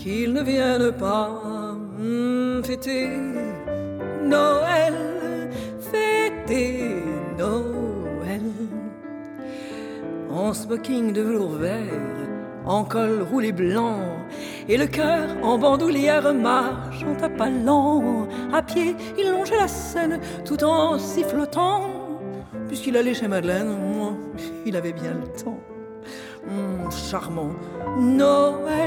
qu'ils ne viennent pas fêter Noël, fêter Noël. En smoking de velours vert, en col roulé blanc, et le cœur en bandoulière marche en tapalant. À pied, il longeait la Seine tout en sifflotant. Puisqu'il allait chez Madeleine, il avait bien le temps. Charmant Noël.